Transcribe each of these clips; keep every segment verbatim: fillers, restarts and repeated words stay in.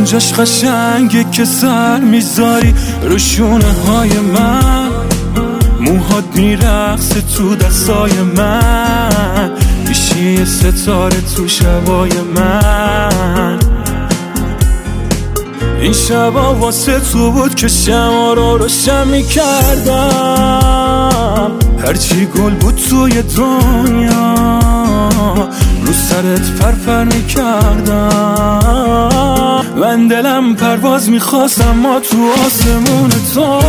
اونجاش قشنگه که سر میذاری رو شونه های من، موهات میرقصه تو دستای من، میشی ستاره تو شبای من. این شبا واسه تو بود که شما رو روشن میکردم، هرچی گل بود توی دنیا رو سرت پرپر میکردم. من دلم پرواز میخواست اما تو آسمون تو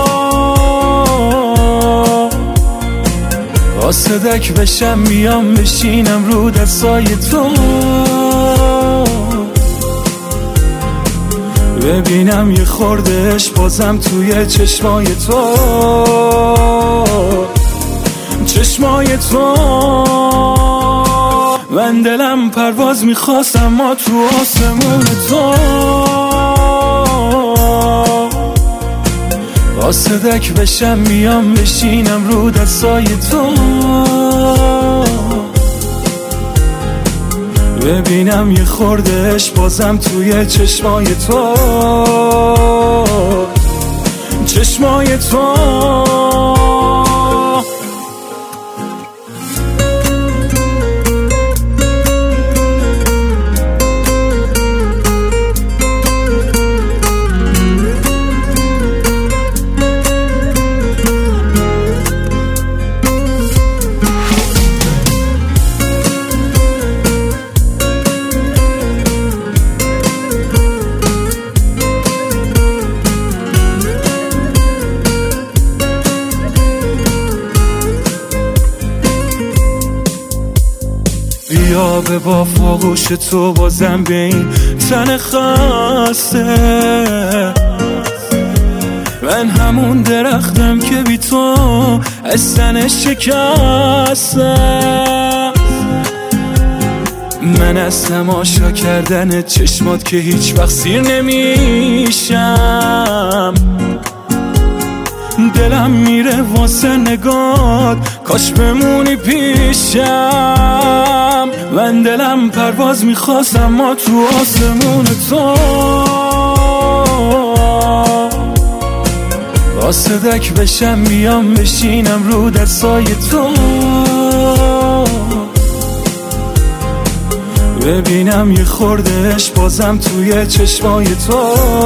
قاصدک بشم میام بشینم رو دستای تو، ببینم یه خوردهش بازم توی چشمای تو، چشمای تو. من دلم پرواز میخواست اما تو آسمون تو قاصدک بشم میام بشینم رو دستای تو، ببینم یه خوردهش بازم توی چشمای تو، چشمای تو. بیا به با فاقوش تو بازم به این تن خسته، من همون درختم که بی تو از تن شکسته. من از تماشا کردن چشمات که هیچ وقت سیر نمیشم، دلم میره واسه نگات کاش بمونی پیشم. من دلم پرواز میخواست اما تو آسمون تو قاصدک بشم میام بشینم رو دستای تو، ببینم یه خوردهش بازم توی چشمای تو،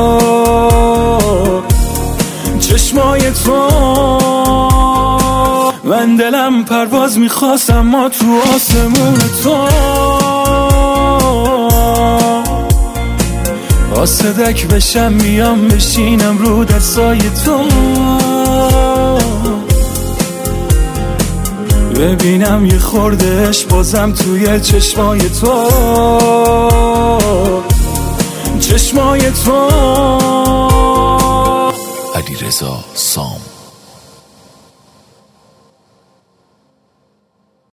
چشمای تو. من دلم پرواز میخواست اما تو آسمون تو قاصدک بشم میام بشینم رو دستای تو، ببینم یه خوردهش بازم توی چشمای تو، چشمای تو. علیرضا سام.